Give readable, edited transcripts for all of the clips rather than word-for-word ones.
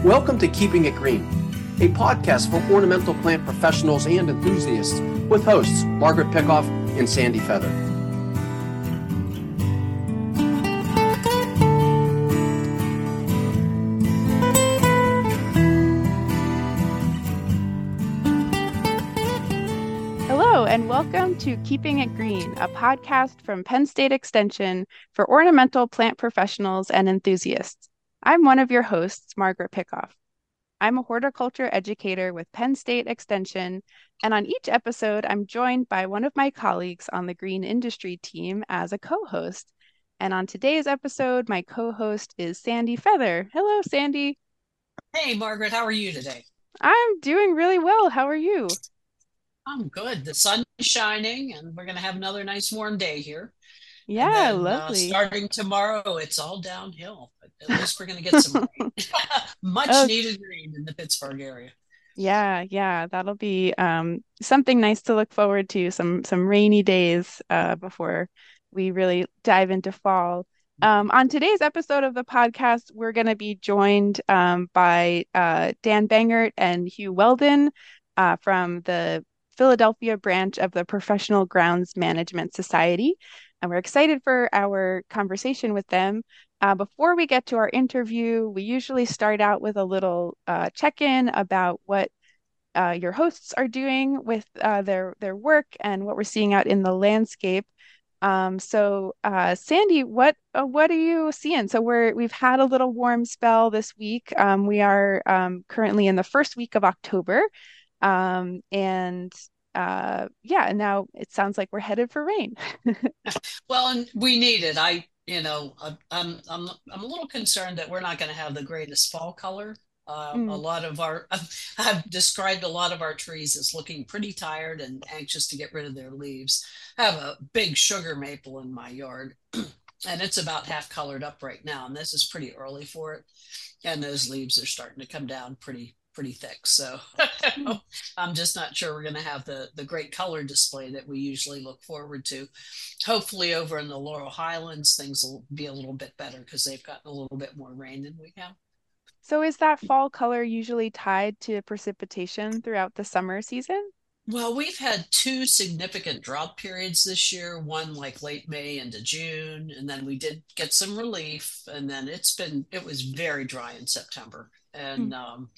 Welcome to Keeping It Green, a podcast for ornamental plant professionals and enthusiasts with hosts Margaret Pickoff and Sandy Feather. Hello, and welcome to Keeping It Green, a podcast from Penn State Extension for ornamental plant professionals and enthusiasts. I'm one of your hosts, Margaret Pickoff. I'm a horticulture educator with Penn State Extension, and on each episode, I'm joined by one of my colleagues on the green industry team as a co-host. And on today's episode, my co-host is Sandy Feather. Hello, Sandy. Hey, Margaret, how are you today? I'm doing really well. How are you? I'm good. The sun is shining, and we're going to have another nice warm day here. And Yeah, then lovely. starting tomorrow, it's all downhill. But at least we're going to get some rain. Much Oh, needed rain in the Pittsburgh area. yeah, that'll be something nice to look forward to, some rainy days before we really dive into fall. On today's episode of the podcast, we're going to be joined by Dan Bangert and Hugh Weldon from the Philadelphia branch of the Professional Grounds Management Society. And we're excited for our conversation with them. Before we get to our interview, we usually start out with a little check-in about what your hosts are doing with their work and what we're seeing out in the landscape. Sandy, what are you seeing? So we've had a little warm spell this week. We are currently in the first week of October, and yeah, now it sounds like we're headed for rain. Well, and we need it. I'm a little concerned that we're not going to have the greatest fall color. A Mm, lot of our, I've described a lot of our trees as looking pretty tired and anxious to get rid of their leaves. I have a big sugar maple in my yard, and it's about half colored up right now, and this is pretty early for it. And those leaves are starting to come down pretty thick. So mm. I'm just not sure we're going to have the great color display that we usually look forward to. Hopefully, over in the Laurel Highlands, things will be a little bit better because they've gotten a little bit more rain than we have. So is that fall color usually tied to precipitation throughout the summer season? Well, we've had two significant drought periods this year, one like late May into June, and then we did get some relief, and then it was very dry in September. Mm.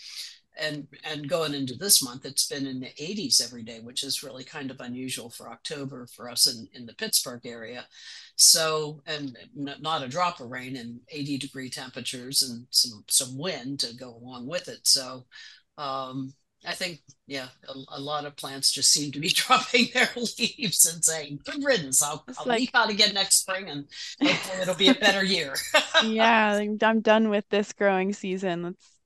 And going into this month, it's been in the 80s every day, which is really kind of unusual for October for us in the Pittsburgh area. So, and not a drop of rain and 80-degree temperatures and some wind to go along with it. So, I think, yeah, a lot of plants just seem to be dropping their leaves and saying, "Good riddance. It's I'll leaf like, out again next spring, and hopefully it'll be a better year." yeah, like, I'm done with this growing season.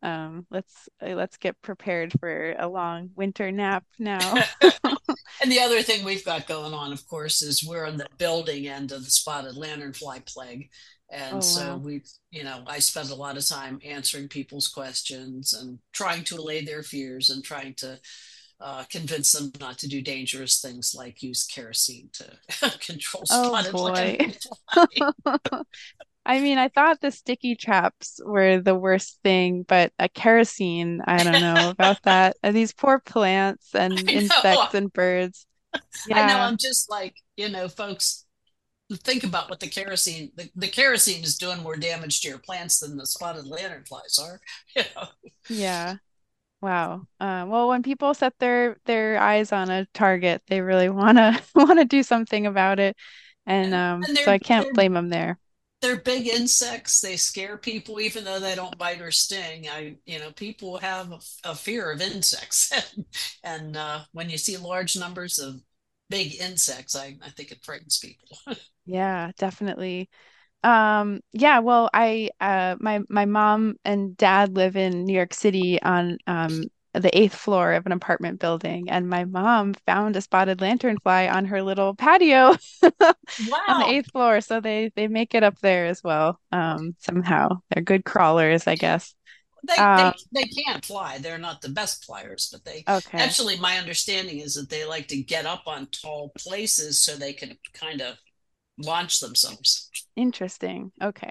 Let's get prepared for a long winter nap now. And the other thing we've got going on, of course, is we're on the building end of the spotted lanternfly plague. And Oh so wow. I spend a lot of time answering people's questions and trying to allay their fears and trying to convince them not to do dangerous things like use kerosene to control Oh spotted boy. lanternfly. I mean, I thought the sticky traps were the worst thing, but a kerosene, I don't know about that. These poor plants and I know, insects and birds. I know. Yeah. I'm just like, folks, think about what the kerosene is doing more damage to your plants than the spotted lanternflies are. You know? Yeah. Wow. Well, when people set their eyes on a target, they really wanna wanna do something about it, and And so I they're can't they're blame them there. they're big insects. They scare people, even though they don't bite or sting. People have a fear of insects, and when you see large numbers of big insects, I think it frightens people. Yeah, definitely. Yeah, well, my mom and dad live in New York City on the eighth floor of an apartment building, and my mom found a spotted lanternfly on her little patio on the Wow, eighth floor. So they make it up there as well. Somehow they're good crawlers, I guess. they Um, they they can't fly. They're not the best flyers, but they okay, actually, my understanding is that they like to get up on tall places so they can kind of launch themselves. interesting. Okay.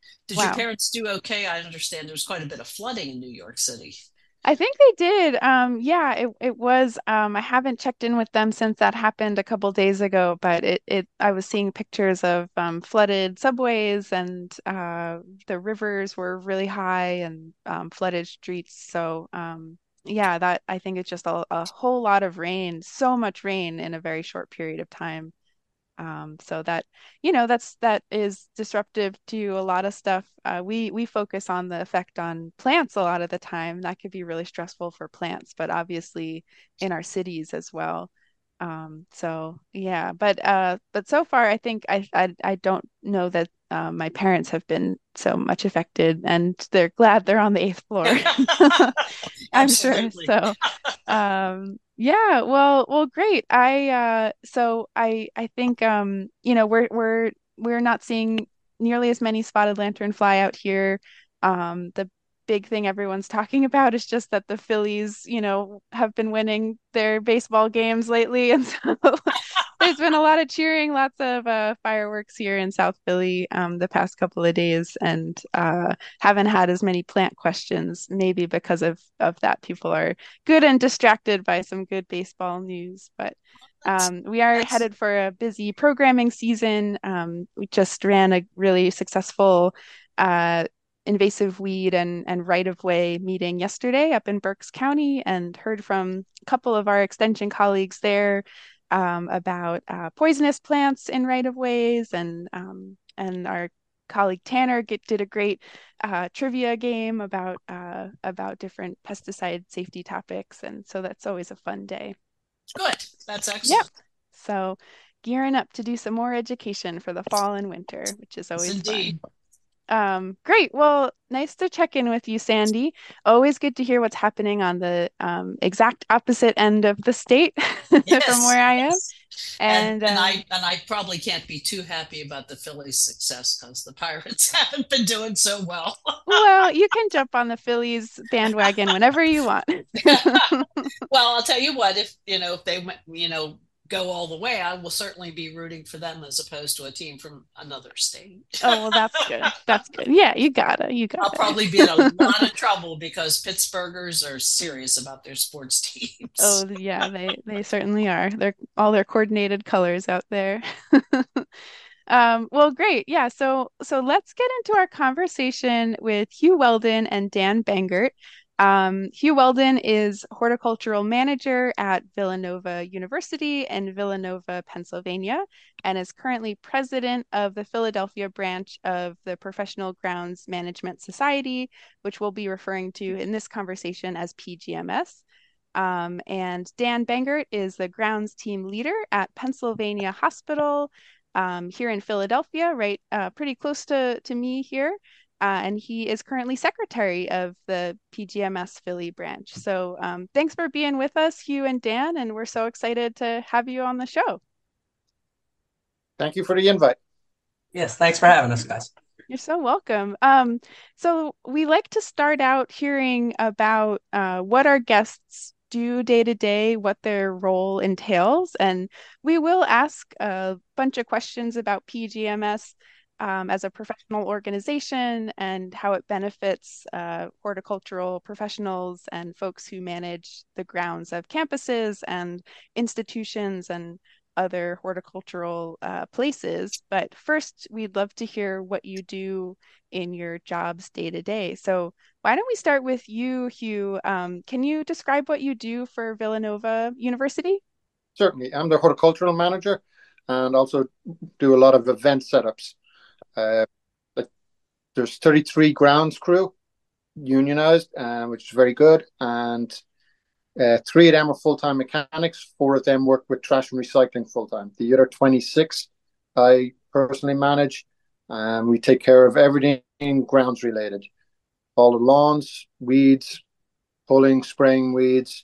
Did your Wow. parents do okay? I understand there's quite a bit of flooding in New York City. I think they did. Yeah, it was. I haven't checked in with them since that happened a couple days ago, but it I was seeing pictures of flooded subways and the rivers were really high and flooded streets. So yeah, that I think it's just a whole lot of rain, so much rain in a very short period of time. So that, that is disruptive to a lot of stuff. We focus on the effect on plants a lot of the time. That could be really stressful for plants, but obviously in our cities as well. So yeah, but so far I think I don't know that my parents have been so much affected, and they're glad they're on the eighth floor. I'm sure. Absolutely. So yeah, well great. I think we're not seeing nearly as many spotted lantern fly out here. The big thing everyone's talking about is just that the Phillies, have been winning their baseball games lately, and so there's been a lot of cheering, lots of fireworks here in South Philly the past couple of days, and haven't had as many plant questions, maybe because of that. People are good and distracted by some good baseball news. But That's we are that's headed for a busy programming season. We just ran a really successful uh, invasive weed and right-of-way meeting yesterday up in Berks County, and heard from a couple of our extension colleagues there about poisonous plants in right-of-ways, and our colleague Tanner did a great trivia game about different pesticide safety topics, and so that's always a fun day. good. That's Yep. excellent. So gearing up to do some more education for the fall and winter, which is Yes, always fun. indeed. Great. Well, nice to check in with you, Sandy. Always good to hear what's happening on the exact opposite end of the state from Yes, where I am. yes. And And and I probably can't be too happy about the Phillies' success because the Pirates haven't been doing so well. well, you can jump on the Phillies bandwagon whenever you want. Well, I'll tell you what, if they go all the way, I will certainly be rooting for them as opposed to a team from another state. Oh, well, that's good. That's good. Yeah, you I'll gotta. probably be in a lot of trouble because Pittsburghers are serious about their sports teams. Oh, yeah, they certainly are. They're all their coordinated colors out there. Well, great. Yeah, so let's get into our conversation with Hugh Weldon and Dan Bangert. Hugh Weldon is horticultural manager at Villanova University in Villanova, Pennsylvania, and is currently president of the Philadelphia branch of the Professional Grounds Management Society, which we'll be referring to in this conversation as PGMS. And Dan Bangert is the grounds team leader at Pennsylvania Hospital here in Philadelphia, right, pretty close to me here. And he is currently secretary of the PGMS Philly branch. So thanks for being with us, Hugh and Dan, and we're so excited to have you on the show. Thank you for the invite. Yes, thanks for having us, guys. You're so welcome. So we like to start out hearing about what our guests do day to day, what their role entails, and we will ask a bunch of questions about PGMS as a professional organization and how it benefits horticultural professionals and folks who manage the grounds of campuses and institutions and other horticultural places. But first, we'd love to hear what you do in your jobs day to day. So why don't we start with you, Hugh? Can you describe what you do for Villanova University? Certainly. I'm the horticultural manager and also do a lot of event setups. Like there's 33 grounds crew unionized, which is very good. And 3 of them are full-time mechanics. 4 of them work with trash and recycling full-time. The other 26 I personally manage. We take care of everything grounds related. All the lawns, weeds, pulling, spraying weeds,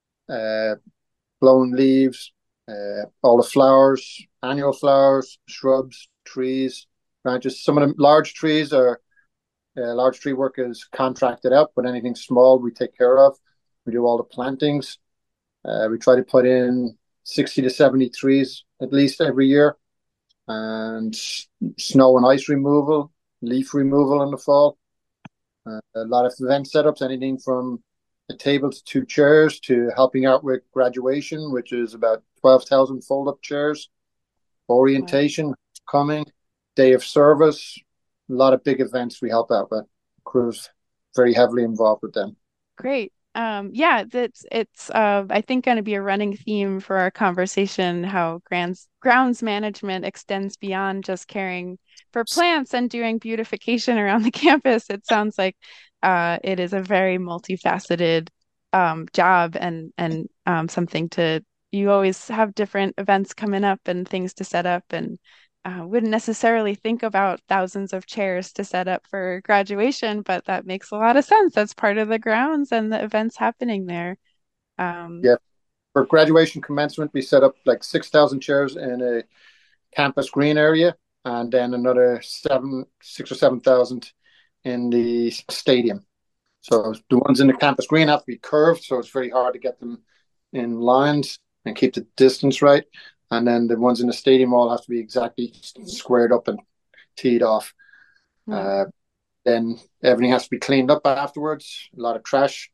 blowing leaves, all the flowers, annual flowers, shrubs, trees, branches. Some of the large trees are large tree work is contracted out, but anything small we take care of. We do all the plantings. We try to put in 60 to 70 trees at least every year, and snow and ice removal. leaf removal in the fall. A lot of event setups, anything from a table to 2 chairs to helping out with graduation, which is about 12,000 fold-up chairs, orientation coming, day of service, a lot of big events we help out with. Crew's very heavily involved with them. Great. Yeah, it's I think going to be a running theme for our conversation, how grounds management extends beyond just caring for plants and doing beautification around the campus. It sounds like it is a very multifaceted job and something to you always have different events coming up and things to set up and wouldn't necessarily think about thousands of chairs to set up for graduation, but that makes a lot of sense. That's part of the grounds and the events happening there. Yeah, for graduation commencement, we set up like 6,000 chairs in a campus green area, and then another 6 or 7,000 in the stadium. So the ones in the campus green have to be curved, so it's very hard to get them in lines and keep the distance right. And then the ones in the stadium all have to be exactly squared up and teed off. Then everything has to be cleaned up afterwards. A lot of trash.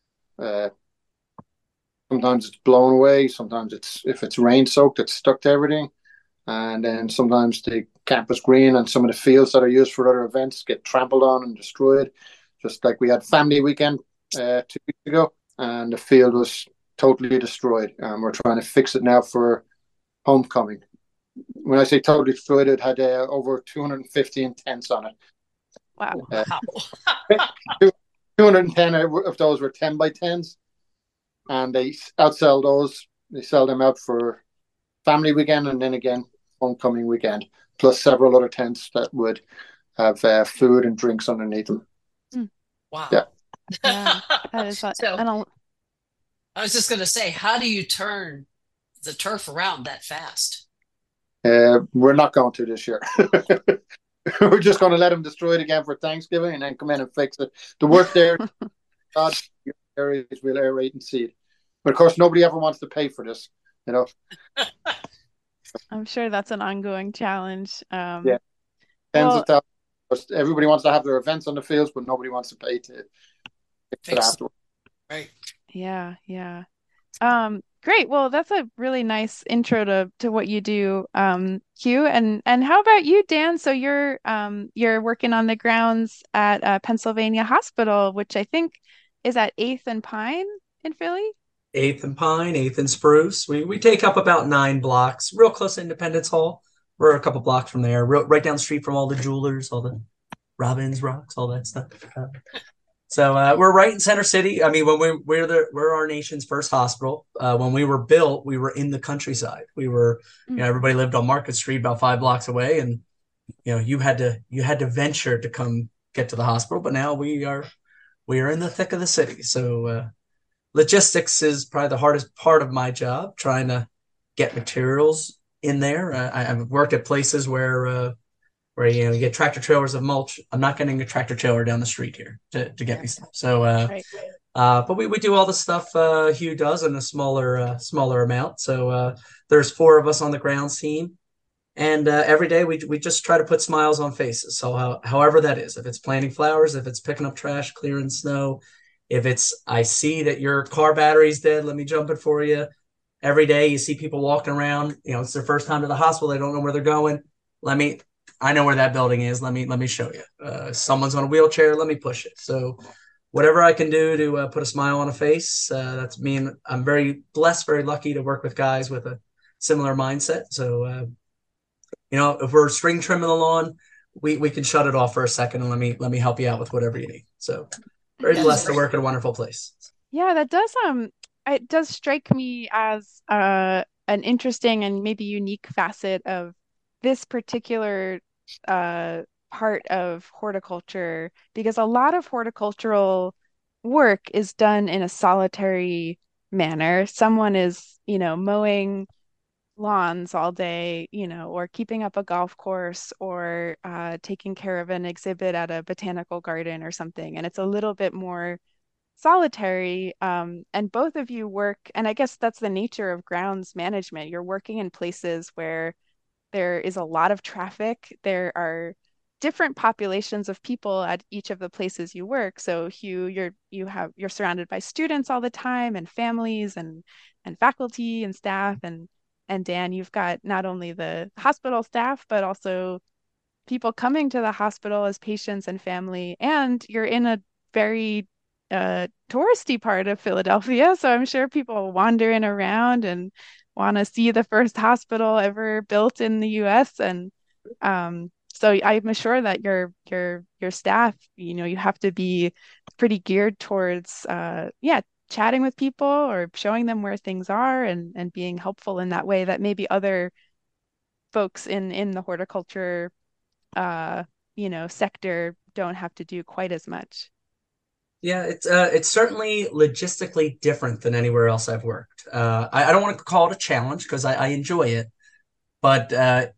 Sometimes it's blown away. Sometimes if it's rain soaked, it's stuck to everything. And then sometimes the campus green and some of the fields that are used for other events get trampled on and destroyed. Just like we had family weekend 2 weeks ago, and the field was totally destroyed. We're trying to fix it now for homecoming. When I say totally destroyed, it had over 215 tents on it. Wow. 210 of those were 10 by 10s, and they outsell those. They sell them out for family weekend and then again homecoming weekend, plus several other tents that would have food and drinks underneath them. Wow. Yeah. That is So, I was just going to say, how do you turn the turf around that fast? We're not going to this year. We're just going to let them destroy it again for Thanksgiving and then come in and fix it. The work there, God, areas will aerate and seed. But of course, nobody ever wants to pay for this, you know. I'm sure that's an ongoing challenge. Yeah, tens of thousands. Everybody wants to have their events on the fields, but nobody wants to pay to fix it afterwards. Right. Yeah. Great. Well, that's a really nice intro to what you do, Hugh. And how about you, Dan? So you're working on the grounds at Pennsylvania Hospital, which I think is at 8th and Pine in Philly. 8th and Pine, 8th and Spruce. We take up about 9 blocks, real close to Independence Hall. We're a couple blocks from there, right down the street from all the jewelers, all the Robbins rocks, all that stuff. So we're right in Center City. I mean, when we're our nation's first hospital. When we were built, we were in the countryside. We were, everybody lived on Market Street, about 5 blocks away, and you had to venture to come get to the hospital. But now we are in the thick of the city. So logistics is probably the hardest part of my job, trying to get materials in there. I've worked at places where you get tractor trailers of mulch. I'm not getting a tractor trailer down the street here to get me stuff. So, but we do all the stuff Hugh does in a smaller amount. So there's 4 of us on the grounds team, and every day we just try to put smiles on faces. So however that is, if it's planting flowers, if it's picking up trash, clearing snow, if it's I see that your car battery's dead, let me jump it for you. Every day you see people walking around, it's their first time to the hospital. They don't know where they're going. I know where that building is. Let me show you. Someone's on a wheelchair. Let me push it. So whatever I can do to put a smile on a face, that's me. And I'm very blessed, very lucky to work with guys with a similar mindset. So, if we're string trimming the lawn, we can shut it off for a second and let me help you out with whatever you need. So very blessed to work at a wonderful place. Yeah, that does it does strike me as an interesting and maybe unique facet of this particular part of horticulture, because a lot of horticultural work is done in a solitary manner. Someone is, mowing lawns all day, or keeping up a golf course, or taking care of an exhibit at a botanical garden or something. And it's a little bit more solitary. And both of you work, and I guess that's the nature of grounds management. You're working in places where there is a lot of traffic. There are different populations of people at each of the places you work. So Hugh, you're surrounded by students all the time, and families, and faculty and staff, and Dan, you've got not only the hospital staff, but also people coming to the hospital as patients and family. And you're in a very touristy part of Philadelphia. So I'm sure people wandering around and want to see the first hospital ever built in the US. And so I'm sure that your staff, you have to be pretty geared towards chatting with people or showing them where things are, and being helpful in that way that maybe other folks in the horticulture sector don't have to do quite as much. Yeah, it's certainly logistically different than anywhere else I've worked. I don't want to call it a challenge because I enjoy it, but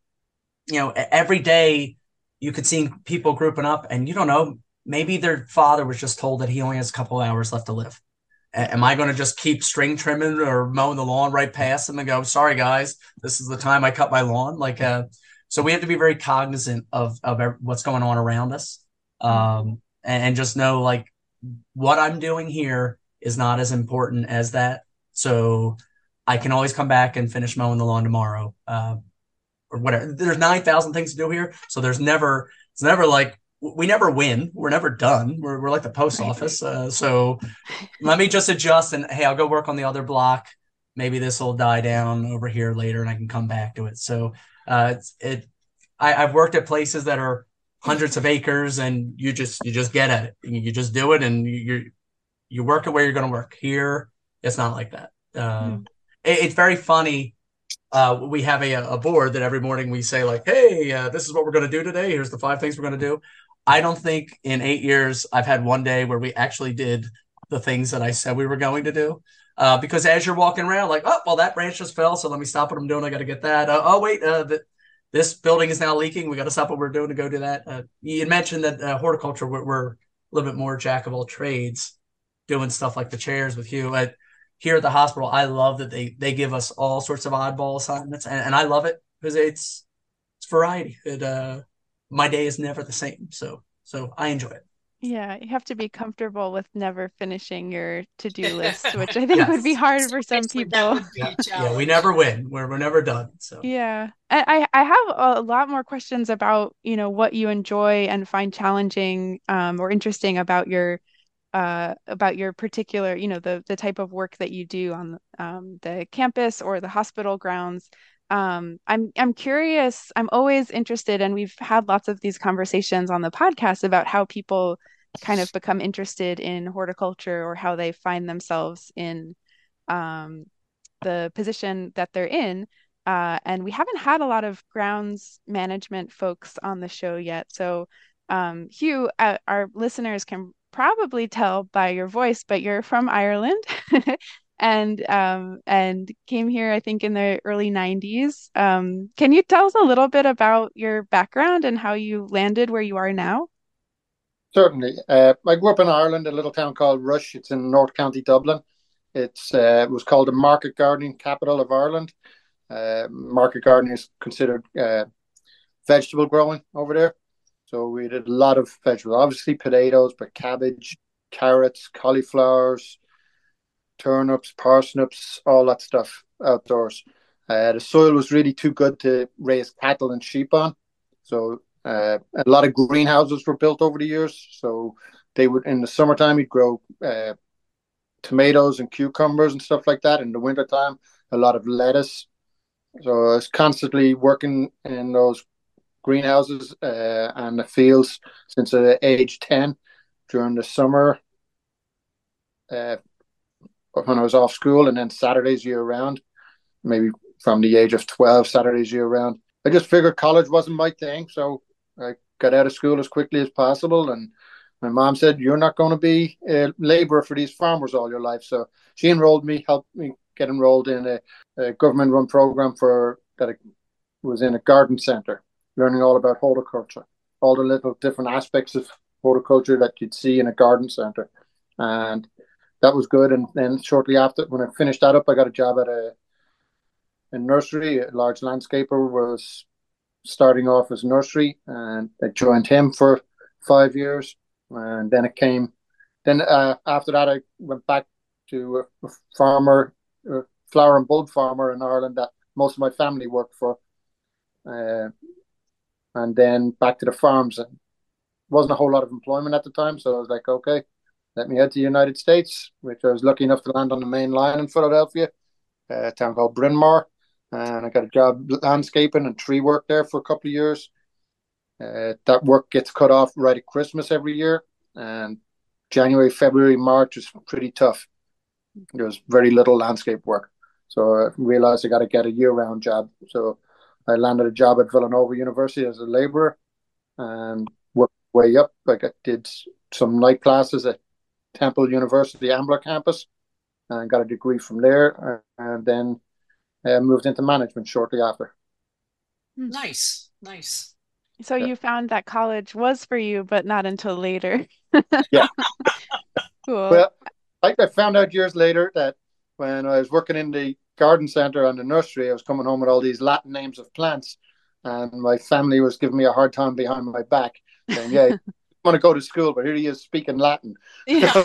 every day you could see people grouping up, and you don't know, maybe their father was just told that he only has a couple of hours left to live. Am I going to just keep string trimming or mowing the lawn right past them and go, sorry guys, this is the time I cut my lawn? So we have to be very cognizant of what's going on around us, and just know like what I'm doing here is not as important as that. So I can always come back and finish mowing the lawn tomorrow, or whatever. There's 9,000 things to do here, so it's never like we never win. We're never done. We're like the post office. So let me just adjust, and hey, I'll go work on the other block. Maybe this will die down over here later, and I can come back to it. So I've worked at places that are hundreds of acres, and you just get at it. You just do it, and you work at where you're going to work. Here, it's not like that. It's very funny. We have a board that every morning we say like, hey, this is what we're going to do today. Here's the 5 things we're going to do. I don't think in 8 years I've had one day where we actually did the things that I said we were going to do. Because as you're walking around, like, oh, well, that branch just fell, so let me stop what I'm doing. I got to get that. Oh, wait, this building is now leaking. We got to stop what we're doing to go do that. You mentioned that horticulture, we're a little bit more jack of all trades, doing stuff like the chairs with you. Here at the hospital, I love that they give us all sorts of oddball assignments, and I love it because it's variety. My day is never the same, so I enjoy it. Yeah, you have to be comfortable with never finishing your to-do list, which I think would be hard for some people. Yeah, we never win. We're never done. So yeah, I have a lot more questions about what you enjoy and find challenging or interesting about your particular the type of work that you do on the campus or the hospital grounds. I'm curious. I'm always interested, and we've had lots of these conversations on the podcast about how people kind of become interested in horticulture or how they find themselves in the position that they're in. And we haven't had a lot of grounds management folks on the show yet. So, Hugh, our listeners can probably tell by your voice, but you're from Ireland. And came here, I think, in the early 90s. Can you tell us a little bit about your background and how you landed where you are now? Certainly. I grew up in Ireland, a little town called Rush. It's in North County Dublin. It was called the market gardening capital of Ireland. Market gardening is considered vegetable growing over there. So we did a lot of vegetables, obviously potatoes, but cabbage, carrots, cauliflowers, turnips, parsnips, all that stuff outdoors. The soil was really too good to raise cattle and sheep on. So a lot of greenhouses were built over the years. So they would, in the summertime, you'd grow tomatoes and cucumbers and stuff like that. In the wintertime, a lot of lettuce. So I was constantly working in those greenhouses and the fields since age 10 during the summer when I was off school, and then Saturdays year round, maybe from the age of 12, Saturdays year round. I just figured college wasn't my thing, so I got out of school as quickly as possible, and my mom said, you're not going to be a labourer for these farmers all your life. So she enrolled me, helped me get enrolled in a government-run program that was in a garden centre, learning all about horticulture, all the little different aspects of horticulture that you'd see in a garden centre. And that was good. And then shortly after, when I finished that up, I got a job at a nursery. A large landscaper was starting off as nursery, and I joined him for 5 years, and then it came. Then after that, I went back to a farmer, a flower and bud farmer in Ireland that most of my family worked for, uh, and then back to the farms. And wasn't a whole lot of employment at the time, so I was like, okay, let me head to the United States, which I was lucky enough to land on the main line in Philadelphia, a town called Bryn Mawr, and I got a job landscaping and tree work there for a couple of years. That work gets cut off right at Christmas every year, and January, February, March is pretty tough. There's very little landscape work, so I realized I got to get a year-round job. So I landed a job at Villanova University as a laborer, and worked way up. Like I did some night classes at Temple University Ambler campus, and got a degree from there, and then moved into management shortly after. Nice. So you found that college was for you, but not until later. Yeah. Cool. Well, I found out years later that when I was working in the garden center and the nursery, I was coming home with all these Latin names of plants, and my family was giving me a hard time behind my back, saying, "Yeah, you want to go to school, but here he is speaking Latin." Yeah.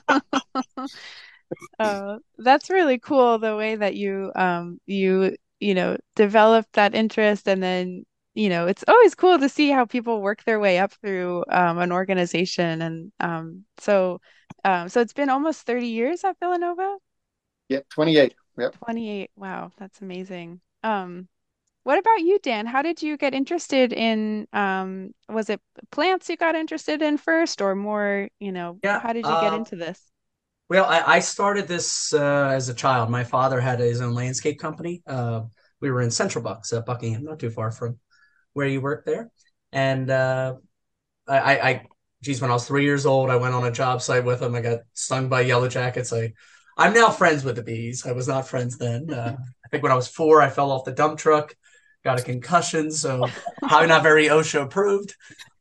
That's really cool the way that you developed that interest, and then it's always cool to see how people work their way up through an organization, and so it's been almost 30 years at Villanova. Yeah, 28. Yep. 28. Wow, that's amazing. What about you, Dan? How did you get interested in was it plants you got interested in first, or more, Yeah. how did you get into this? Well, I started this as a child. My father had his own landscape company. We were in Central Bucks, Buckingham, not too far from where you work there. And geez, when I was 3 years old, I went on a job site with him. I got stung by yellow jackets. I'm now friends with the bees. I was not friends then. I think when I was 4, I fell off the dump truck, got a concussion, so probably not very OSHA approved.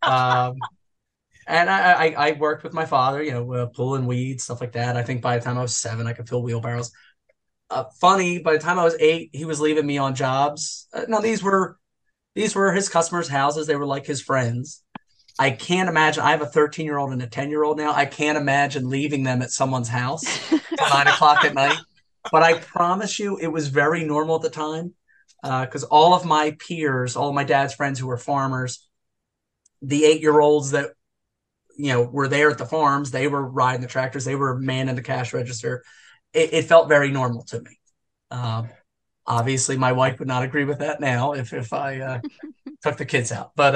And I worked with my father, pulling weeds, stuff like that. I think by the time I was 7, I could fill wheelbarrows. Funny, by the time I was 8, he was leaving me on jobs. Now these were his customers' houses. They were like his friends. I can't imagine. I have a 13-year-old and a 10-year-old now. I can't imagine leaving them at someone's house at 9 o'clock at night. But I promise you, it was very normal at the time, because all of my peers, all of my dad's friends who were farmers, the 8-year-olds that were there at the farms, they were riding the tractors, they were manning the cash register. It felt very normal to me. Obviously, my wife would not agree with that now if I took the kids out. But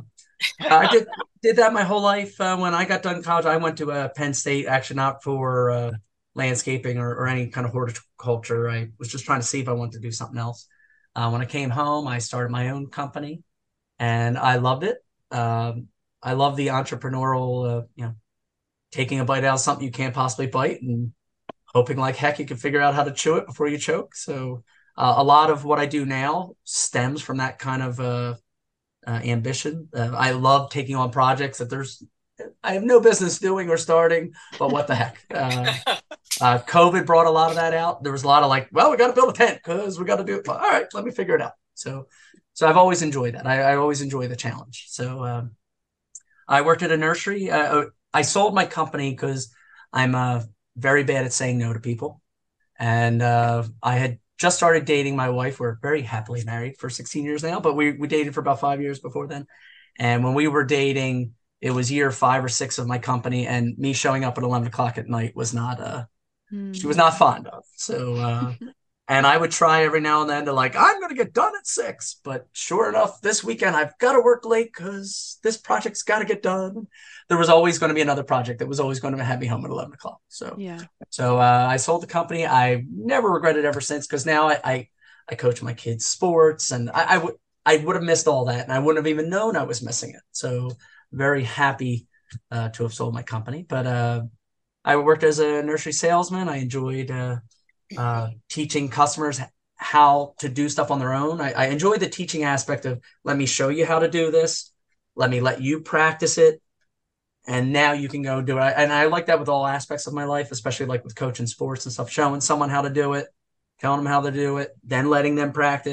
I did that my whole life. When I got done college, I went to Penn State, actually not for landscaping or any kind of horticulture. I was just trying to see if I wanted to do something else. When I came home, I started my own company, and I loved it. I love the entrepreneurial, taking a bite out of something you can't possibly bite and hoping like heck you can figure out how to chew it before you choke. So a lot of what I do now stems from that kind of ambition. I love taking on projects that I have no business doing or starting, but what the heck. COVID brought a lot of that out. There was a lot of like, well, we got to build a tent because we got to do it. All right, let me figure it out. So I've always enjoyed that. I always enjoy the challenge. So I worked at a nursery. I sold my company because I'm very bad at saying no to people. And I had just started dating my wife. We're very happily married for 16 years now, but we dated for about 5 years before then. And when we were dating, it was year 5 or 6 of my company, and me showing up at 11 o'clock at night was not, she was not fond of. So, and I would try every now and then to like, I'm going to get done at 6, but sure enough, this weekend I've got to work late because this project's got to get done. There was always going to be another project that was always going to have me home at 11 o'clock. So, yeah. So I sold the company. I never regretted it ever since, because now I coach my kids' sports, and I would have missed all that, and I wouldn't have even known I was missing it. So very happy to have sold my company. But I worked as a nursery salesman. I enjoyed teaching customers how to do stuff on their own. I enjoy the teaching aspect of, let me show you how to do this. Let me let you practice it. And now you can go do it. And I like that with all aspects of my life, especially like with coaching sports and stuff, showing someone how to do it, telling them how to do it, then letting them practice,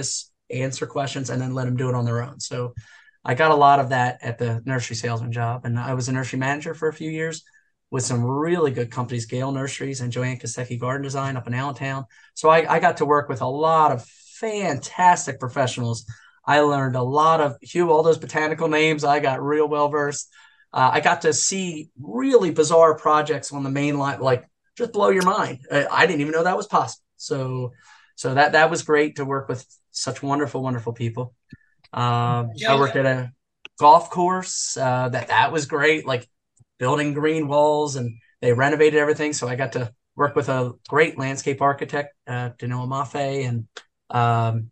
answer questions, and then let them do it on their own. So I got a lot of that at the nursery salesman job. And I was a nursery manager for a few years with some really good companies, Gale Nurseries and Joanne Kosecki Garden Design up in Allentown. So I got to work with a lot of fantastic professionals. I learned a lot of, Hugh, all those botanical names, I got real well versed. I got to see really bizarre projects on the main line, like just blow your mind. I didn't even know that was possible. So that was great to work with such wonderful, wonderful people. I worked at a golf course. That was great, like building green walls, and they renovated everything. So I got to work with a great landscape architect, Danoa Maffei, and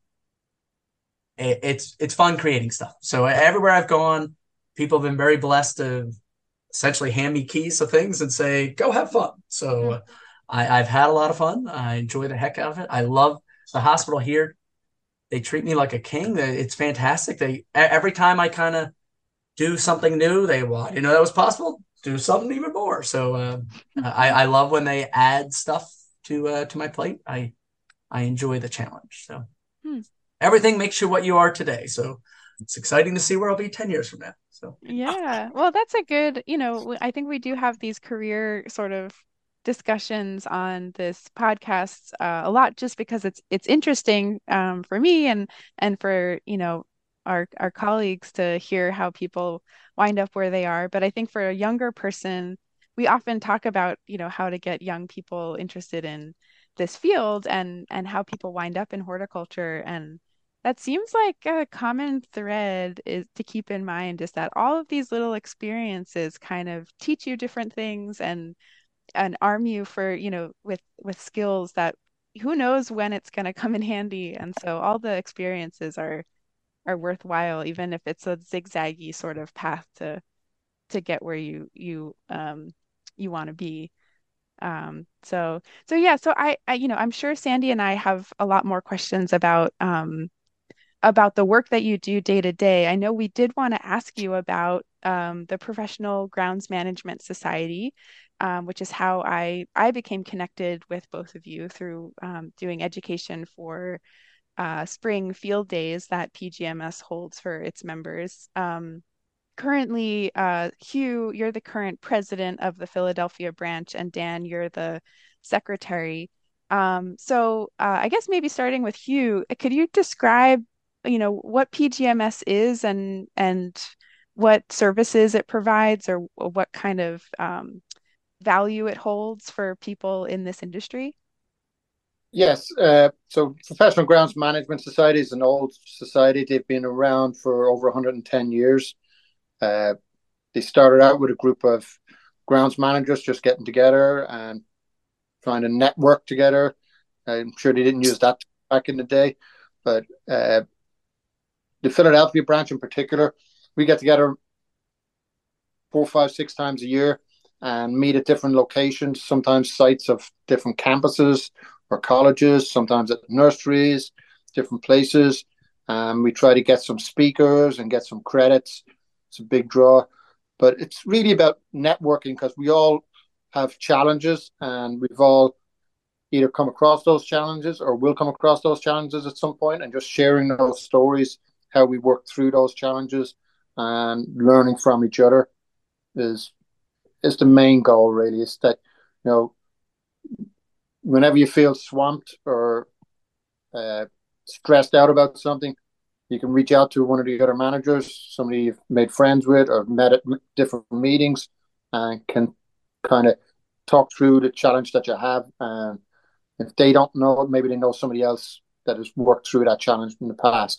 it's fun creating stuff. So everywhere I've gone, people have been very blessed to essentially hand me keys to things and say, go have fun. So I've had a lot of fun. I enjoy the heck out of it. I love the hospital here. They treat me like a king. It's fantastic. Every time I kind of do something new, I didn't know that was possible. Do something even more. So I love when they add stuff to my plate. I enjoy the challenge. So everything makes you what you are today. So it's exciting to see where I'll be 10 years from now. So yeah, well, that's a good, I think we do have these career sort of discussions on this podcast a lot, just because it's interesting for me and for our colleagues to hear how people wind up where they are. But I think for a younger person, we often talk about how to get young people interested in this field and how people wind up in horticulture. And that seems like a common thread is to keep in mind, is that all of these little experiences kind of teach you different things and arm you for, with skills that who knows when it's going to come in handy. And so all the experiences are worthwhile, even if it's a zigzaggy sort of path to get where you want to be. So I'm sure Sandy and I have a lot more questions about the work that you do day to day. I know we did want to ask you about the Professional Grounds Management Society, which is how I became connected with both of you through doing education for spring field days that PGMS holds for its members. Currently, Hugh, you're the current president of the Philadelphia branch, and Dan, you're the secretary. So I guess maybe starting with Hugh, could you describe what PGMS is and what services it provides, or what kind of value it holds for people in this industry? Yes. So Professional Grounds Management Society is an old society. They've been around for over 110 years. They started out with a group of grounds managers just getting together and trying to network together. I'm sure they didn't use that back in the day, but the Philadelphia branch in particular, we get together 4, 5, 6 times a year and meet at different locations, sometimes sites of different campuses or colleges, sometimes at nurseries, different places. We try to get some speakers and get some credits. It's a big draw. But it's really about networking, because we all have challenges, and we've all either come across those challenges or will come across those challenges at some point, and just sharing those stories, how we work through those challenges and learning from each other is the main goal, really. Is that, whenever you feel swamped or stressed out about something, you can reach out to one of the other managers, somebody you've made friends with or met at different meetings, and can kind of talk through the challenge that you have. And if they don't know it, maybe they know somebody else that has worked through that challenge in the past.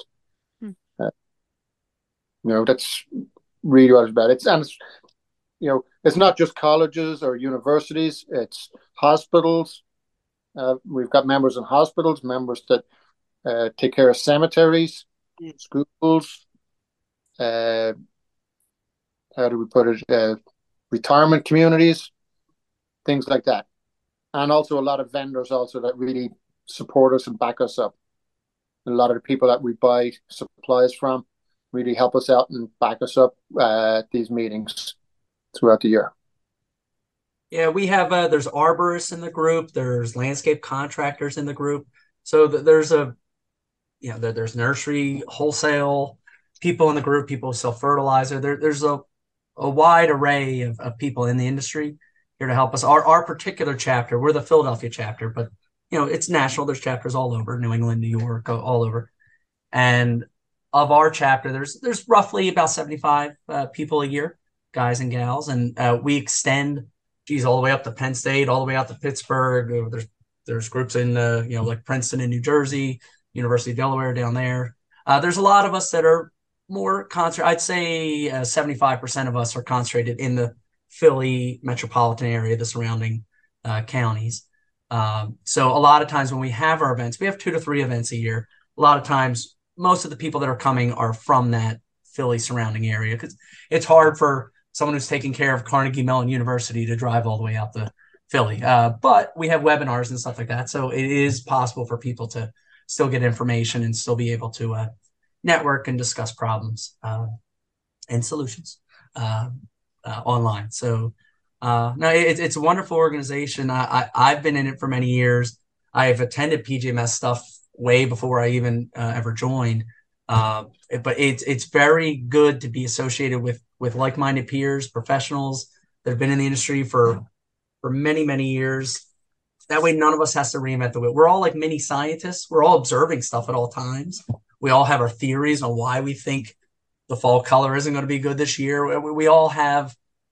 That's really what it's about. It's not just colleges or universities, it's hospitals. We've got members in hospitals, members that take care of cemeteries, schools, how do we put it, retirement communities, things like that. And also a lot of vendors also that really support us and back us up. And a lot of the people that we buy supplies from really help us out and back us up at these meetings throughout the year. Yeah, we have there's arborists in the group, there's landscape contractors in the group. So there's a there's nursery, wholesale, people in the group, people who sell fertilizer. There's a wide array of people in the industry here to help us. Our particular chapter, we're the Philadelphia chapter, but it's national. There's chapters all over New England, New York, all over. And of our chapter, there's roughly about 75 people a year, guys and gals, and we extend, all the way up to Penn State, all the way out to Pittsburgh. There's groups in like Princeton in New Jersey, University of Delaware down there. There's a lot of us that are more concentrated. I'd say 75% of us are concentrated in the Philly metropolitan area, the surrounding counties. So a lot of times when we have our events, we have 2 to 3 events a year. A lot of times, most of the people that are coming are from that Philly surrounding area, because it's hard for someone who's taking care of Carnegie Mellon University to drive all the way out to Philly. But we have webinars and stuff like that. So it is possible for people to still get information and still be able to network and discuss problems and solutions online. So no, it's a wonderful organization. I've been in it for many years. I've attended PGMS stuff way before I even ever joined. But it's very good to be associated with like-minded peers, professionals that have been in the industry for many, many years. That way, none of us has to reinvent the wheel. We're all like mini scientists. We're all observing stuff at all times. We all have our theories on why we think the fall color isn't going to be good this year. We all have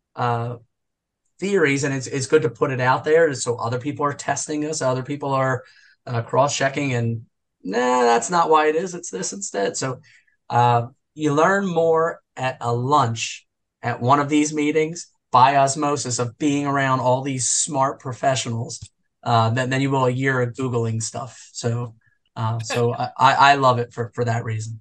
theories, and it's good to put it out there so other people are testing us. Other people are cross-checking, and that's not why it is. It's this instead. So you learn more at a lunch at one of these meetings by osmosis of being around all these smart professionals than you will a year of Googling stuff. So I love it for that reason.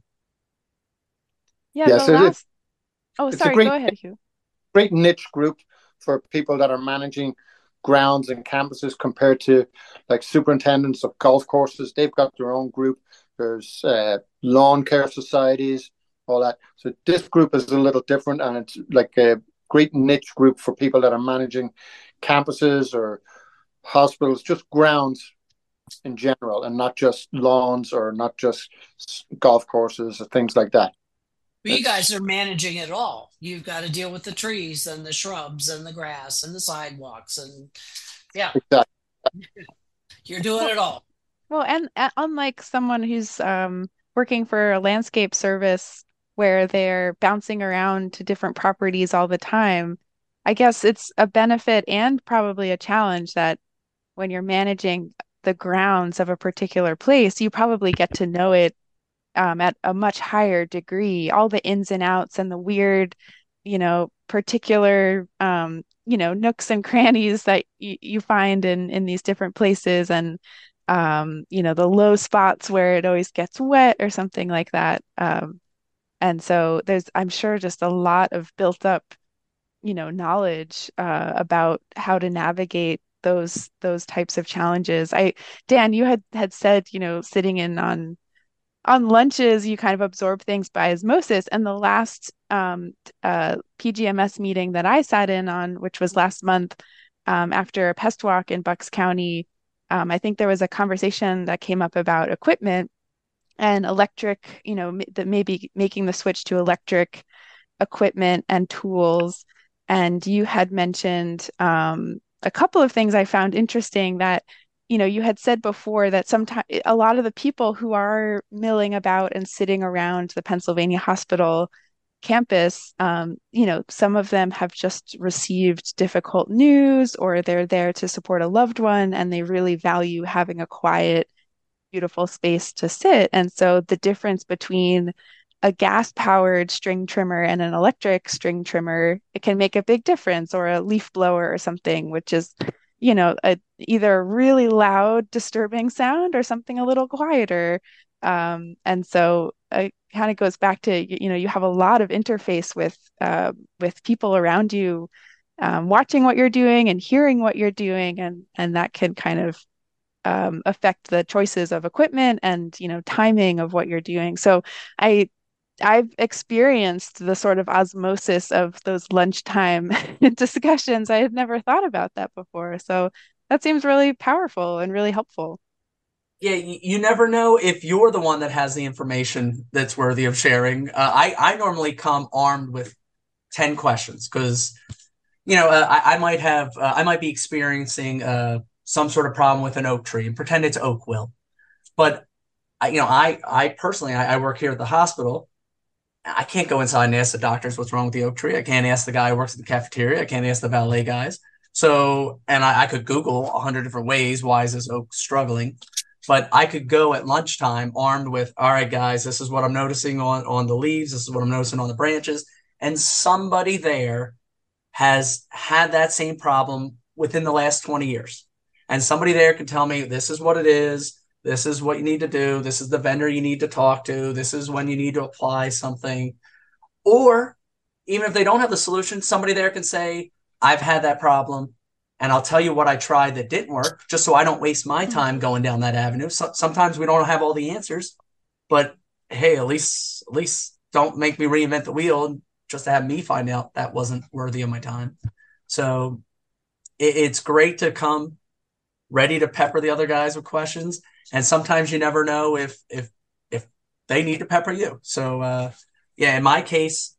Yeah, Yes, Oh, it's sorry, go ahead, Hugh. Great niche group for people that are managing grounds and campuses compared to like superintendents of golf courses. They've got their own group. There's lawn care societies, all that. So this group is a little different, and it's like a great niche group for people that are managing campuses or hospitals, just grounds in general, and not just lawns or not just golf courses or things like that. Well, you guys are managing it all. You've got to deal with the trees and the shrubs and the grass and the sidewalks, and yeah, Exactly. you're doing it all. Well, and unlike someone who's working for a landscape service where they're bouncing around to different properties all the time, I guess it's a benefit and probably a challenge that when you're managing the grounds of a particular place, you probably get to know it at a much higher degree, all the ins and outs and the weird, particular, nooks and crannies that you find in these different places, and the low spots where it always gets wet or something like that. And so there's, I'm sure, just a lot of built up, knowledge about how to navigate those types of challenges. Dan, you had said, sitting in on lunches, you kind of absorb things by osmosis. And the last PGMS meeting that I sat in on, which was last month, after a pest walk in Bucks County, I think there was a conversation that came up about equipment and electric, that maybe making the switch to electric equipment and tools. And you had mentioned a couple of things I found interesting that you had said before that sometimes a lot of the people who are milling about and sitting around the Pennsylvania Hospital campus, some of them have just received difficult news, or they're there to support a loved one, and they really value having a quiet, beautiful space to sit. And so the difference between a gas-powered string trimmer and an electric string trimmer, it can make a big difference, or a leaf blower or something, which is either a really loud, disturbing sound or something a little quieter. And so it kind of goes back to, you have a lot of interface with people around you, watching what you're doing and hearing what you're doing. And that can kind of affect the choices of equipment and, timing of what you're doing. So I've experienced the sort of osmosis of those lunchtime discussions. I had never thought about that before. So that seems really powerful and really helpful. Yeah, you never know if you're the one that has the information that's worthy of sharing. I normally come armed with 10 questions because, I might be experiencing some sort of problem with an oak tree and pretend it's oak wilt. But, I personally, I work here at the hospital. I can't go inside and ask the doctors what's wrong with the oak tree. I can't ask the guy who works at the cafeteria. I can't ask the valet guys. So, and I could Google 100 different ways. Why is this oak struggling? But I could go at lunchtime armed with, all right, guys, this is what I'm noticing on the leaves. This is what I'm noticing on the branches. And somebody there has had that same problem within the last 20 years. And somebody there can tell me, this is what it is. This is what you need to do. This is the vendor you need to talk to. This is when you need to apply something. Or even if they don't have the solution, somebody there can say, I've had that problem. And I'll tell you what I tried that didn't work, just so I don't waste my time going down that avenue. Sometimes we don't have all the answers, but hey, at least don't make me reinvent the wheel just to have me find out that wasn't worthy of my time. So it's great to come ready to pepper the other guys with questions, and sometimes you never know if they need to pepper you. So in my case,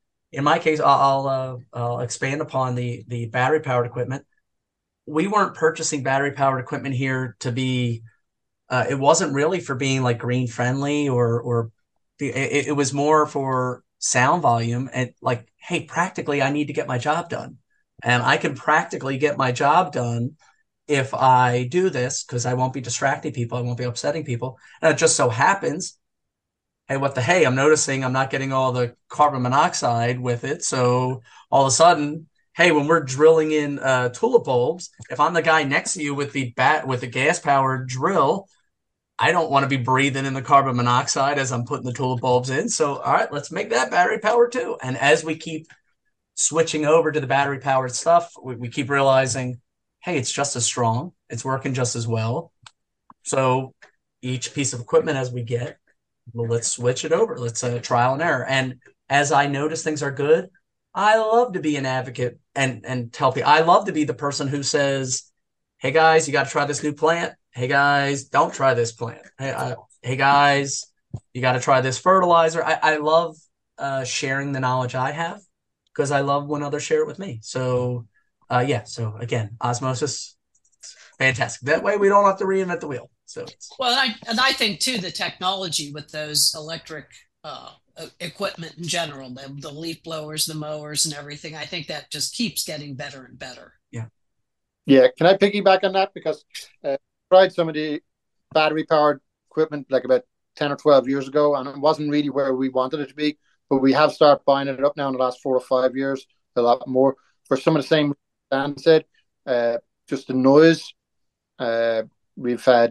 I'll expand upon the battery powered equipment. We weren't purchasing battery powered equipment here to be, it wasn't really for being like green friendly or it was more for sound volume and like, hey, practically I need to get my job done, and I can practically get my job done if I do this because I won't be distracting people. I won't be upsetting people. And it just so happens, hey, I'm noticing I'm not getting all the carbon monoxide with it. So all of a sudden, hey, when we're drilling in tulip bulbs, if I'm the guy next to you with the gas powered drill, I don't want to be breathing in the carbon monoxide as I'm putting the tulip bulbs in. So, all right, let's make that battery powered too. And as we keep switching over to the battery powered stuff, we keep realizing, hey, it's just as strong. It's working just as well. So each piece of equipment as we get, well, let's switch it over. Let's trial and error. And as I notice things are good, I love to be an advocate and tell people. I love to be the person who says, hey, guys, you got to try this new plant. Hey, guys, don't try this plant. Hey guys, you got to try this fertilizer. I love sharing the knowledge I have because I love when others share it with me. So, So, again, osmosis, fantastic. That way we don't have to reinvent the wheel. So, I think, too, the technology with those electric equipment in general, the leaf blowers, the mowers and everything, I think that just keeps getting better and better. Yeah. Can I piggyback on that? Because I tried some of the battery powered equipment like about 10 or 12 years ago, and it wasn't really where we wanted it to be, but we have started buying it up now in the last 4 or 5 years, a lot more for some of the same Dan said, just the noise. We've had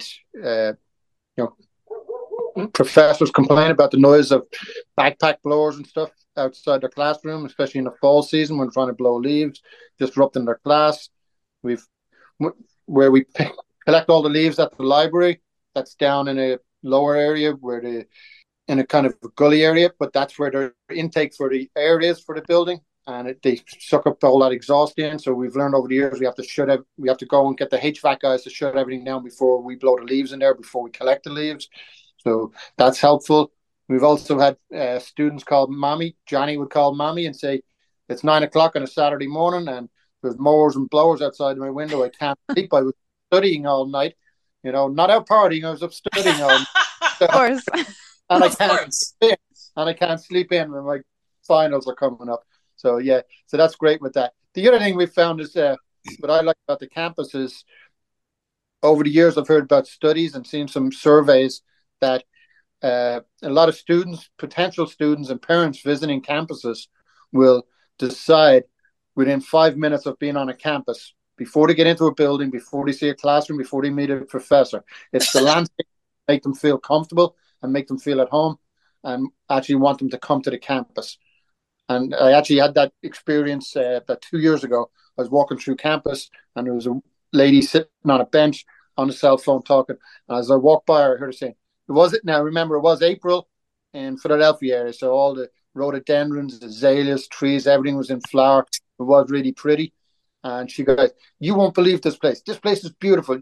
professors complain about the noise of backpack blowers and stuff outside their classroom, especially in the fall season when trying to blow leaves, disrupting their class. Where we collect all the leaves at the library, that's down in a lower area in a kind of a gully area, but that's where their intake for the air is for the building, and they suck up all that exhaust in. So we've learned over the years we have to go and get the HVAC guys to shut everything down before we blow the leaves in there, before we collect the leaves. So that's helpful. We've also had students call Mommy. Johnny would call Mommy and say, it's 9 o'clock on a Saturday morning and there's mowers and blowers outside my window. I can't sleep. I was studying all night, not out partying. I was up studying all night. Of course. And I can't sleep in when my finals are coming up. So, so that's great with that. The other thing we found is what I like about the campus is over the years I've heard about studies and seen some surveys that a lot of students, potential students and parents visiting campuses will decide within 5 minutes of being on a campus, before they get into a building, before they see a classroom, before they meet a professor. It's the landscape make them feel comfortable and make them feel at home and actually want them to come to the campus. And I actually had that experience about 2 years ago. I was walking through campus and there was a lady sitting on a bench on a cell phone talking. And as I walked by her, I heard her saying, it was April in Philadelphia area, so all the rhododendrons, azaleas, trees, everything was in flower. It was really pretty. And she goes, you won't believe this place. This place is beautiful.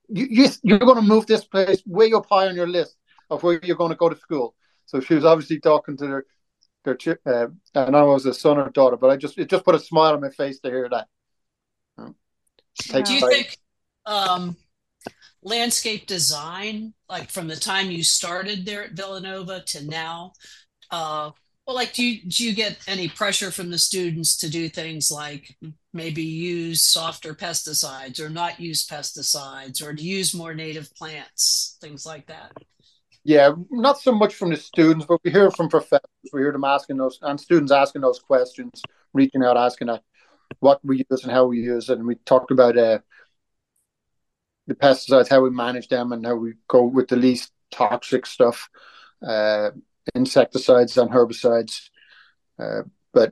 you're going to move this place way up high on your list of where you're going to go to school. So she was obviously talking to I don't know if it was a son or daughter, but it just put a smile on my face to hear that. Do you think landscape design, like from the time you started there at Villanova to now, well, like do you get any pressure from the students to do things like maybe use softer pesticides or not use pesticides or to use more native plants, things like that? Yeah, not so much from the students, but we hear from professors. We hear them asking those, and students asking those questions, reaching out, asking what we use and how we use it. And we talked about the pesticides, how we manage them, and how we go with the least toxic stuff, insecticides and herbicides. But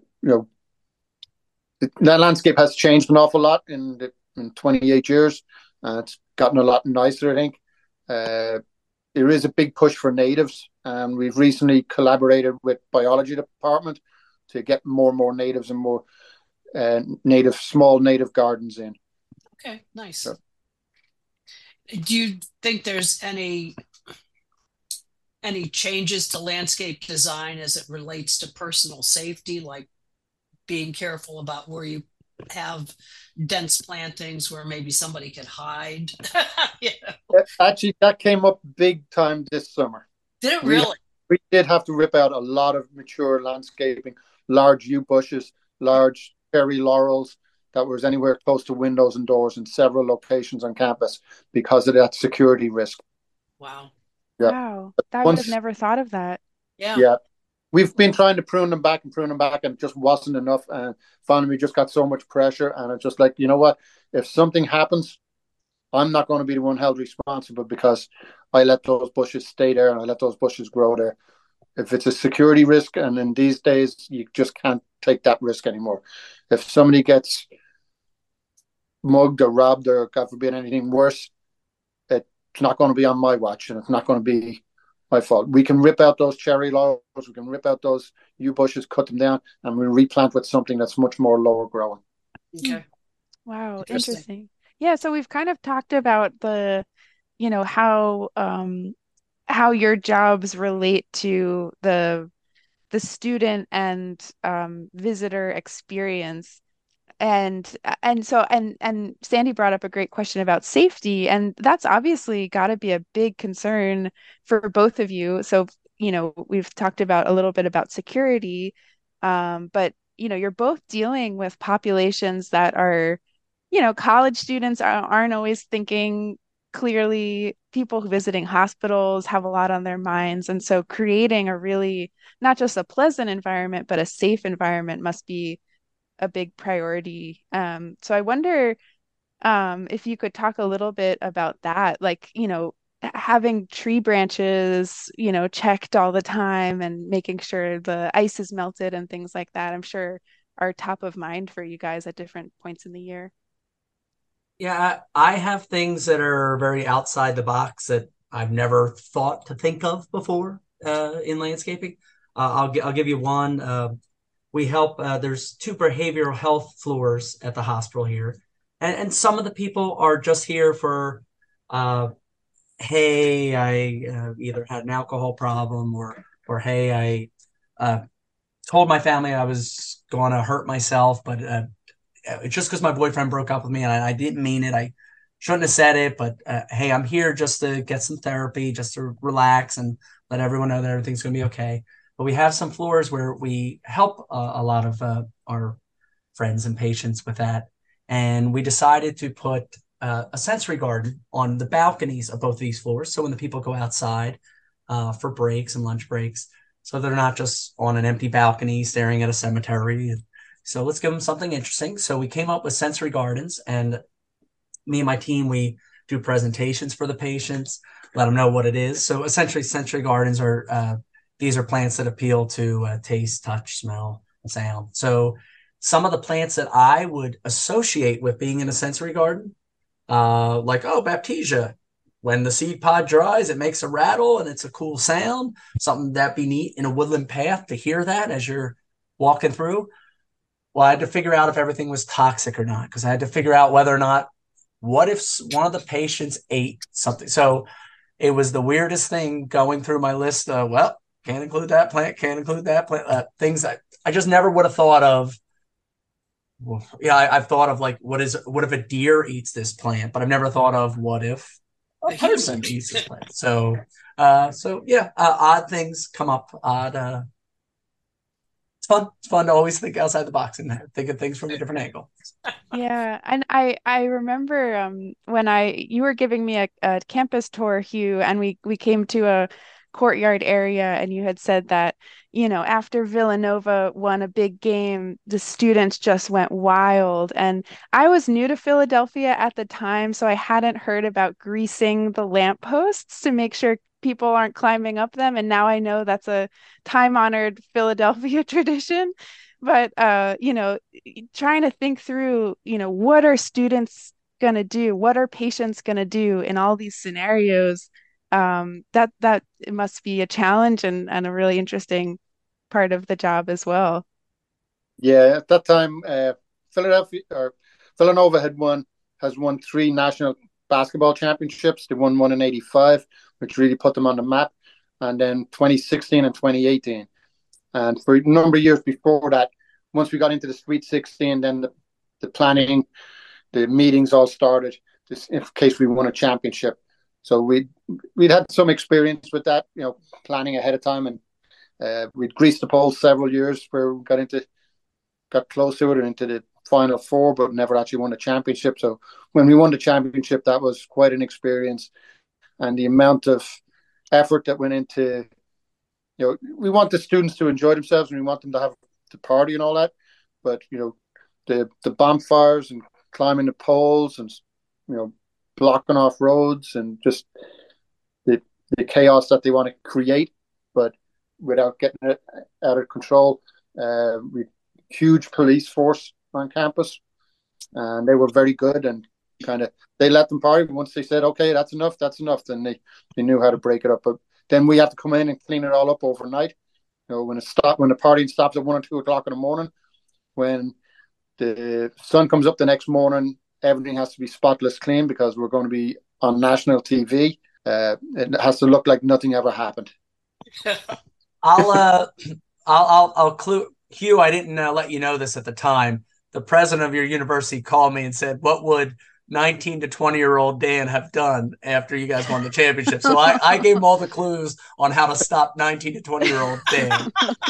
that landscape has changed an awful lot in 28 years. It's gotten a lot nicer, I think. There is a big push for natives, and we've recently collaborated with biology department to get more and more natives and more small native gardens in. Okay, nice. So, do you think there's any changes to landscape design as it relates to personal safety, like being careful about where you have dense plantings where maybe somebody could hide? Actually, that came up big time this summer. Did it really? We did have to rip out a lot of mature landscaping, large yew bushes, large cherry laurels that was anywhere close to windows and doors in several locations on campus because of that security risk. Wow. Yeah. Wow. I would have never thought of that. Yeah. We've been trying to prune them back, and it just wasn't enough. And finally, we just got so much pressure, and it's just like, you know what? If something happens, I'm not going to be the one held responsible because I let those bushes stay there and I let those bushes grow there. If it's a security risk, and in these days, you just can't take that risk anymore. If somebody gets mugged or robbed or, God forbid, anything worse, it's not going to be on my watch, and it's not going to be my fault. We can rip out those cherry laurels, we can rip out those yew bushes, cut them down, and we replant with something that's much more lower growing. Okay. Wow, interesting. Yeah, so we've kind of talked about the, how your jobs relate to the student and visitor experience. And Sandy brought up a great question about safety, and that's obviously got to be a big concern for both of you. So, we've talked about a little bit about security, but you're both dealing with populations that are, college students aren't always thinking clearly. People visiting hospitals have a lot on their minds, and so creating a really not just a pleasant environment, but a safe environment must be a big priority. So I wonder if you could talk a little bit about that, like, having tree branches, checked all the time and making sure the ice is melted and things like that, I'm sure are top of mind for you guys at different points in the year. Yeah, I have things that are very outside the box that I've never thought to think of before in landscaping. I'll give you one. We help, there's 2 behavioral health floors at the hospital here. And some of the people are just here for, hey, I either had an alcohol problem or hey, I told my family I was going to hurt myself, but just because my boyfriend broke up with me and I didn't mean it. I shouldn't have said it, but hey, I'm here just to get some therapy, just to relax and let everyone know that everything's going to be okay. But we have some floors where we help a lot of our friends and patients with that. And we decided to put a sensory garden on the balconies of both of these floors. So when the people go outside for breaks and lunch breaks, so they're not just on an empty balcony staring at a cemetery. So let's give them something interesting. So we came up with sensory gardens, and me and my team, we do presentations for the patients, let them know what it is. So essentially sensory gardens are these are plants that appeal to taste, touch, smell, sound. So some of the plants that I would associate with being in a sensory garden, like, Baptisia, when the seed pod dries, it makes a rattle and it's a cool sound, something that'd be neat in a woodland path to hear that as you're walking through. Well, I had to figure out if everything was toxic or not, because I had to figure out whether or not what if one of the patients ate something? So it was the weirdest thing going through my list of, well, can't include that plant, can't include that plant, things that I just never would have thought of. Well, yeah, I've thought of like, what if a deer eats this plant, but I've never thought of what if a person eats this plant. So, yeah, odd things come up. It's fun. It's fun to always think outside the box and think of things from a different angle. Yeah, and I remember when you were giving me a campus tour, Hugh, and we came to a courtyard area, and you had said that, after Villanova won a big game, the students just went wild. And I was new to Philadelphia at the time, so I hadn't heard about greasing the lampposts to make sure people aren't climbing up them. And now I know that's a time-honored Philadelphia tradition. But trying to think through, what are students going to do? What are patients going to do in all these scenarios? That it must be a challenge and a really interesting part of the job as well. Yeah, at that time, Villanova has won 3 national basketball championships. They won one in '85, which really put them on the map, and then 2016 and 2018. And for a number of years before that, once we got into the Sweet 16, then the planning, the meetings all started, just in case we won a championship. So we'd had some experience with that, planning ahead of time, and we'd greased the pole several years where we got close to it and into the Final Four, but never actually won a championship. So when we won the championship, that was quite an experience, and the amount of effort that went into, we want the students to enjoy themselves and we want them to have the party and all that, but the bonfires and climbing the poles and blocking off roads and just the chaos that they want to create, but without getting it out of control. We huge police force on campus, and they were very good, and they let them party. Once they said, okay, that's enough, then they knew how to break it up. But then we have to come in and clean it all up overnight. When the partying stops at 1 or 2 o'clock in the morning, when the sun comes up the next morning, everything has to be spotless clean because we're going to be on national TV. It has to look like nothing ever happened. I'll clue Hugh. I didn't let you know this at the time. The president of your university called me and said, "What would 19 to 20-year-old Dan have done after you guys won the championship?" So I gave him all the clues on how to stop 19 to 20-year-old Dan.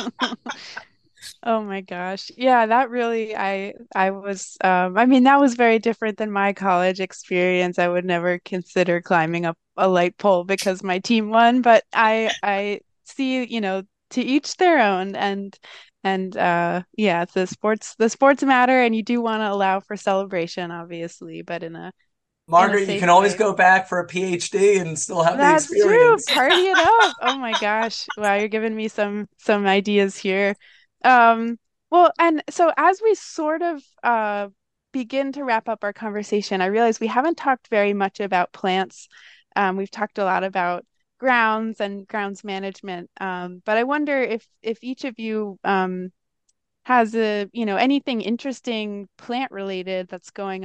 Oh my gosh. Yeah, that really, I was, that was very different than my college experience. I would never consider climbing up a light pole because my team won, but I see, to each their own, and yeah, the sports matter, and you do want to allow for celebration, obviously, but in a Margaret, you can always way. go back for a PhD and still have the That's true. experience. Party it up. Oh my gosh. Wow, you're giving me some ideas here. Well, and so as we sort of begin to wrap up our conversation, I realize we haven't talked very much about plants. We've talked a lot about grounds and grounds management. But I wonder if each of you has anything interesting plant related that's going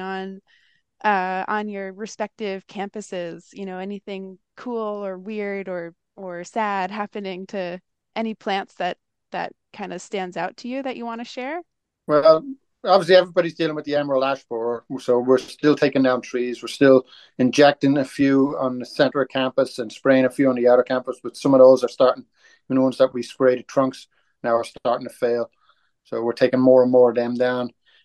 on your respective campuses, anything cool or weird or sad happening to any plants that kind of stands out to you that you want to share? Well, obviously everybody's dealing with the emerald ash borer, so we're still taking down trees. We're still injecting a few on the center of campus and spraying a few on the outer campus, but some of those are starting, the ones that we sprayed the trunks now are starting to fail. So we're taking more and more of them down.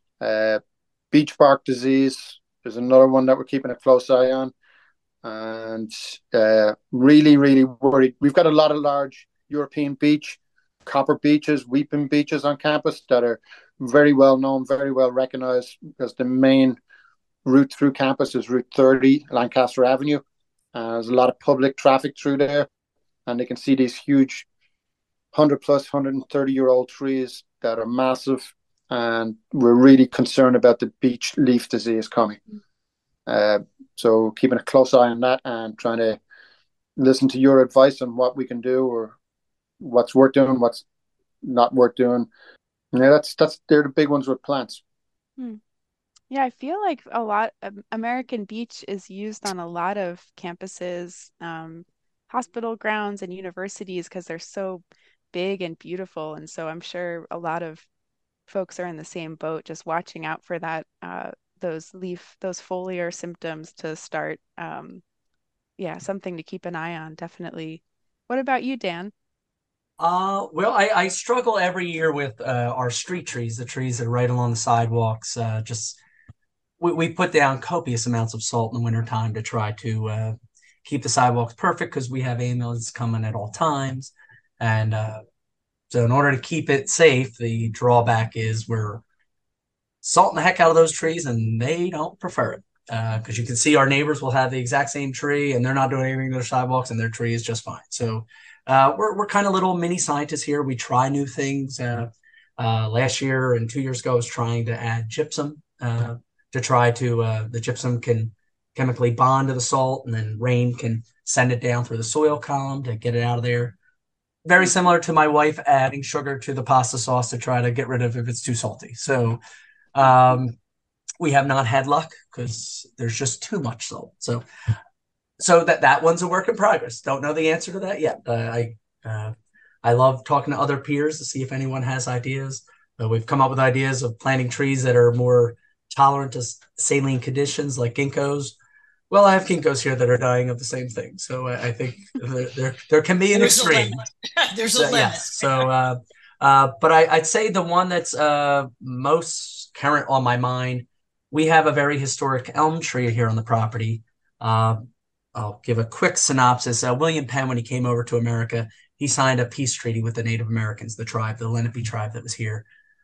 Beech bark disease, there's another one that we're keeping a close eye on. And really, really worried. We've got a lot of large European beech, copper beeches, weeping beeches on campus that are very well known, very well recognized, because the main route through campus is Route 30, Lancaster Avenue. There's a lot of public traffic through there, and they can see these huge 100 plus, 130-year-old trees that are massive, and we're really concerned about the beech leaf disease coming. So keeping a close eye on that and trying to listen to your advice on what we can do or what's worth doing, what's not worth doing. Yeah, they're the big ones with plants. Yeah, I feel like a lot of American Beach is used on a lot of campuses, hospital grounds and universities because they're so big and beautiful. And so I'm sure a lot of folks are in the same boat, just watching out for that, those foliar symptoms to start. Yeah, something to keep an eye on, definitely. What about you, Dan? Well, I struggle every year with our street trees, the trees that are right along the sidewalks. Just we put down copious amounts of salt in the wintertime to try to keep the sidewalks perfect because we have ambulance coming at all times. And so in order to keep it safe, the drawback is we're salting the heck out of those trees and they don't prefer it. Because you can see our neighbors will have the exact same tree and they're not doing anything to their sidewalks and their tree is just fine. So we're kind of little mini scientists here. We try new things. Last year and 2 years ago, I was trying to add gypsum to try to the gypsum can chemically bond to the salt and then rain can send it down through the soil column to get it out of there. Very similar to my wife adding sugar to the pasta sauce to try to get rid of if it's too salty. So we have not had luck because there's just too much salt. So that one's a work in progress. Don't know the answer to that yet. I love talking to other peers to see if anyone has ideas. We've come up with ideas of planting trees that are more tolerant to saline conditions like ginkgos. Well, I have ginkgos here that are dying of the same thing. So I think there can be an extreme. There's a limit. Yes. So, but I'd say the one that's most current on my mind, we have a very historic elm tree here on the property. I'll give a quick synopsis. William Penn, when he came over to America, he signed a peace treaty with the Native Americans, the tribe, the Lenape tribe that was here.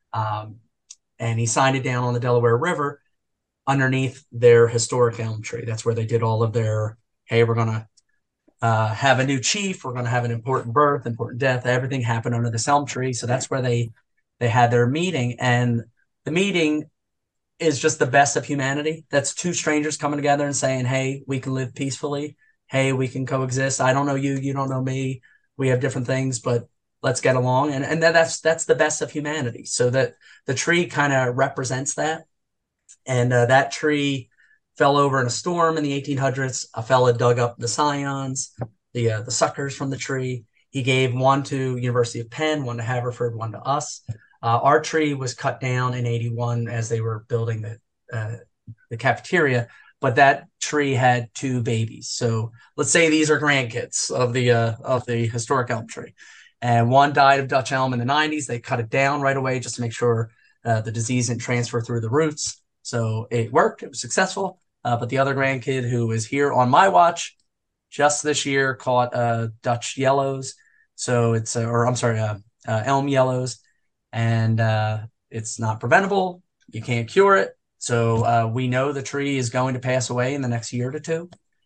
And he signed it down on the Delaware River underneath their historic elm tree. That's where they did all of their, hey, we're going to have a new chief. We're going to have an important birth, important death. Everything happened under this elm tree. So that's where they had their meeting. And the meeting is just the best of humanity. That's two strangers coming together and saying, hey, we can live peacefully. Hey, we can coexist. I don't know you. You don't know me. We have different things, but let's get along. And that's the best of humanity. So that the tree kind of represents that. And that tree fell over in a storm in the 1800s. A fella dug up the scions, the suckers from the tree. He gave one to University of Penn, one to Haverford, one to us. Our tree was cut down in 81 as they were building the cafeteria, but that tree had two babies. So let's say these are grandkids of the historic elm tree. And one died of Dutch elm in the 90s. They cut it down right away just to make sure the disease didn't transfer through the roots. So it worked. It was successful. But the other grandkid who was here on my watch just this year caught Dutch yellows. So it's, elm yellows. And it's not preventable. You can't cure it. So we know the tree is going to pass away in the next year to two.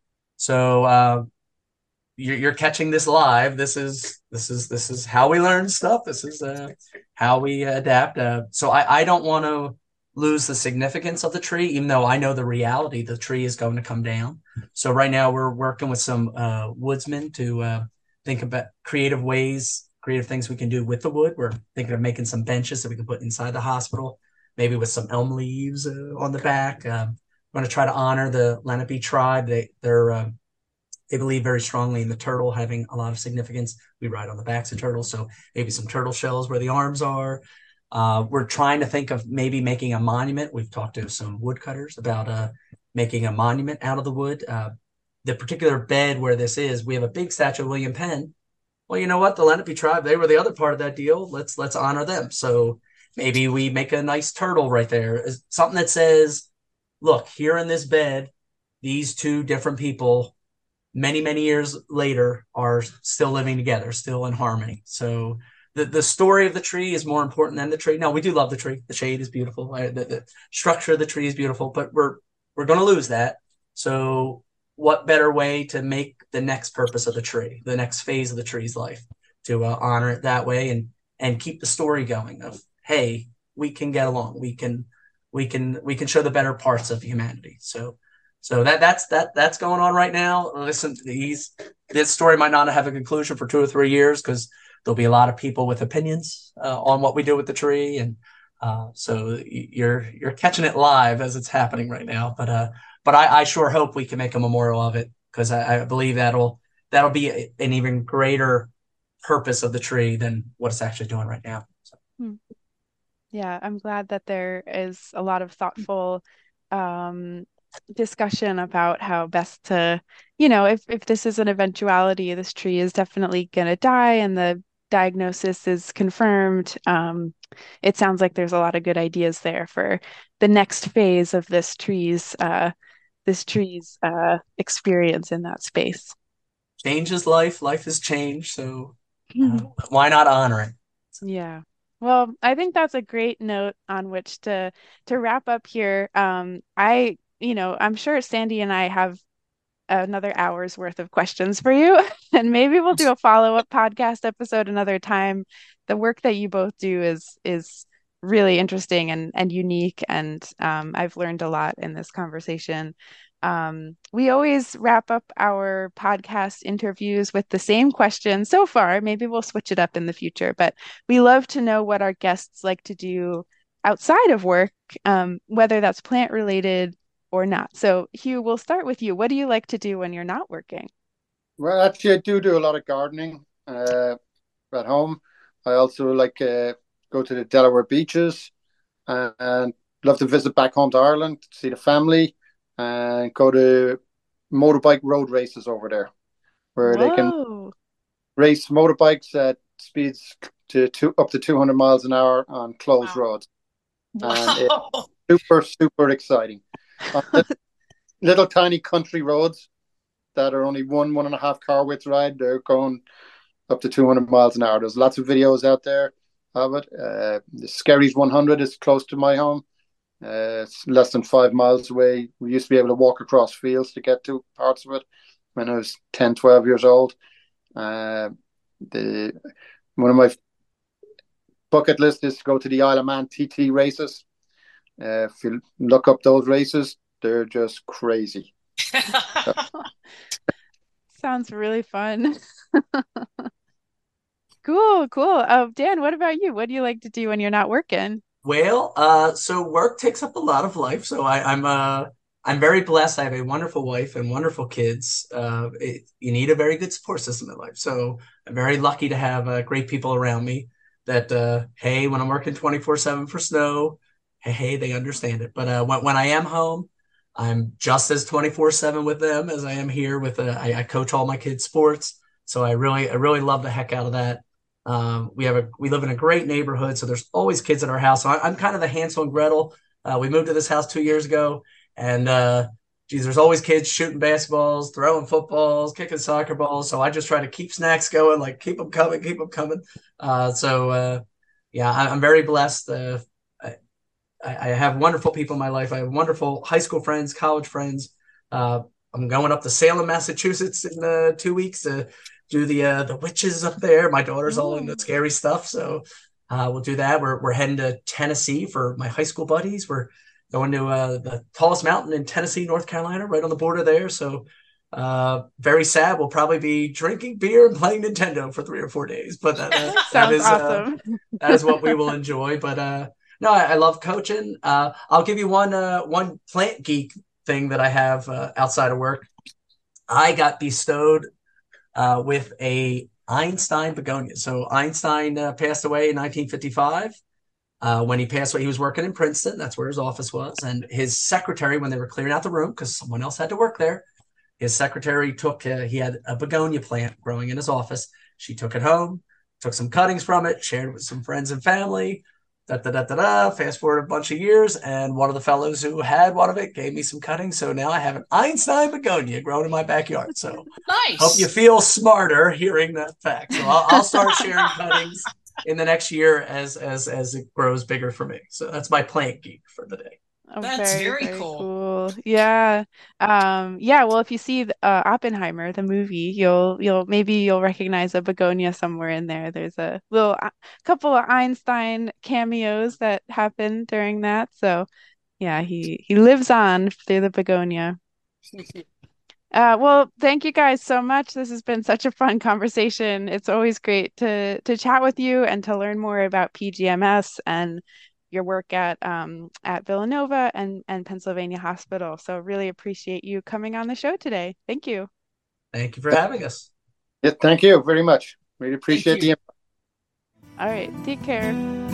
So you're catching this live. This is how we learn stuff. This is how we adapt. So I don't want to lose the significance of the tree, even though I know the reality. The tree is going to come down. So right now we're working with some woodsmen to think about creative things we can do with the wood. We're thinking of making some benches that we can put inside the hospital, maybe with some elm leaves on the back. We're going to try to honor the Lenape tribe. They believe very strongly in the turtle having a lot of significance. We ride on the backs of turtles, so maybe some turtle shells where the arms are. We're trying to think of maybe making a monument. We've talked to some woodcutters about making a monument out of the wood. The particular bed where this is, we have a big statue of William Penn. Well, you know what? The Lenape tribe, they were the other part of that deal. Let's honor them. So maybe we make a nice turtle right there. Something that says, look, here in this bed, these two different people, many, many years later, are still living together, still in harmony. So the story of the tree is more important than the tree. No, we do love the tree. The shade is beautiful. The structure of the tree is beautiful, but we're going to lose that. So what better way to make the next purpose of the tree, the next phase of the tree's life, to honor it that way and keep the story going of, hey, we can get along. We can show the better parts of humanity. So that's going on right now. Listen, this story might not have a conclusion for 2 or 3 years because there'll be a lot of people with opinions on what we do with the tree, and So you're catching it live as it's happening right now. But I sure hope we can make a memorial of it, because I believe that'll be an even greater purpose of the tree than what it's actually doing right now. So. Hmm. Yeah, I'm glad that there is a lot of thoughtful discussion about how best to, if this is an eventuality, this tree is definitely going to die and the diagnosis is confirmed. It sounds like there's a lot of good ideas there for the next phase of this tree's experience in that space. Change is life. Life is change. So why not honor it? Yeah. Well, I think that's a great note on which to wrap up here. I'm sure Sandy and I have another hour's worth of questions for you, and maybe we'll do a follow-up podcast episode another time. The work that you both do is really interesting and unique, and I've learned a lot in this conversation. We always wrap up our podcast interviews with the same question so far. Maybe we'll switch it up in the future, but we love to know what our guests like to do outside of work, whether that's plant related or not. So, Hugh, we'll start with you. What do you like to do when you're not working? Well, actually, I do a lot of gardening at home. I also like go to the Delaware beaches and love to visit back home to Ireland, see the family, and go to motorbike road races over there, where they can Whoa. race motorbikes at speeds up to 200 miles an hour on closed Wow. roads. And it's Wow. super, super exciting. On little tiny country roads that are only 1.5 car width ride, they're going up to 200 miles an hour. There's lots of videos out there of it. The Skerries 100 is close to my home. It's less than 5 miles away. We used to be able to walk across fields to get to parts of it when I was 10, 12 years old. One of my bucket list is to go to the Isle of Man TT races. If you look up those races, they're just crazy. Sounds really fun. Cool. Dan, what about you? What do you like to do when you're not working? Well, so work takes up a lot of life. So I'm very blessed. I have a wonderful wife and wonderful kids. You need a very good support system in life. So I'm very lucky to have great people around me that, hey, when I'm working 24/7 for snow, hey, they understand it. But when I am home, I'm just as 24/7 with them as I am here with I coach all my kids' sports. So I really love the heck out of that. We live in a great neighborhood, so there's always kids at our house. So I'm kind of the Hansel and Gretel. We moved to this house 2 years ago, and geez, there's always kids shooting basketballs, throwing footballs, kicking soccer balls. So I just try to keep snacks going, like keep them coming, keep them coming. Yeah, I'm very blessed. I have wonderful people in my life. I have wonderful high school friends, college friends. I'm going up to Salem, Massachusetts in 2 weeks to do the witches up there. My daughter's all into scary stuff, so we'll do that. We're heading to Tennessee for my high school buddies. We're going to the tallest mountain in Tennessee, North Carolina, right on the border there. So very sad. We'll probably be drinking beer and playing Nintendo for 3 or 4 days, but that is awesome. that is what we will enjoy. But no, I love coaching. I'll give you one plant geek thing that I have outside of work. I got bestowed with a Einstein begonia. So Einstein passed away in 1955. When he passed away, he was working in Princeton. That's where his office was. And his secretary, when they were clearing out the room, because someone else had to work there, his secretary he had a begonia plant growing in his office. She took it home, took some cuttings from it, shared it with some friends and family. Fast forward a bunch of years, and one of the fellows who had one of it gave me some cuttings. So now I have an Einstein begonia growing in my backyard. So Nice. hope you feel smarter hearing that fact. So I'll start sharing cuttings in the next year as it grows bigger for me. So that's my plant geek for the day. Oh, That's very very cool. cool. Yeah. Well, if you see Oppenheimer, the movie, you'll recognize a begonia somewhere in there. There's a couple of Einstein cameos that happen during that. So yeah, he lives on through the begonia. Well, thank you guys so much. This has been such a fun conversation. It's always great to chat with you and to learn more about PGMS and your work at Villanova and Pennsylvania Hospital. So really appreciate you coming on the show today. Thank you. Thank you for having us. Yeah, thank you very much. Really appreciate you. the. All right, take care.